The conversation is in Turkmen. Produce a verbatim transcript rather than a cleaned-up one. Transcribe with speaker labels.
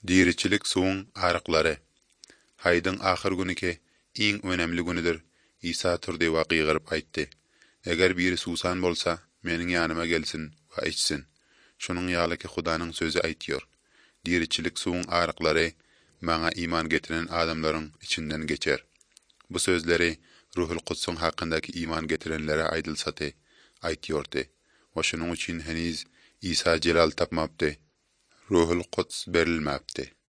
Speaker 1: Diriçilik suwun arıklary. Haýdyň ahir günüke iň önemli günüdir. İsa turdy we gygryp aýtdy. Eger biri suwsan bolsa, meniň ýanyma gelsin we içsin. Şunuň ýalyky Hudaňyň sözi aýtýar. Diriçilik suwun arıklary maňa iman getiren adamlaryň içinden geçer. Bu sözleri Ruhul Kudsuň hakyndaky iman getirenlere aýdylsaty, aýtýardy. Wa şunuň üçin heniz İsa jelal tapmapdy. Ruhul Kuds berilmapdy.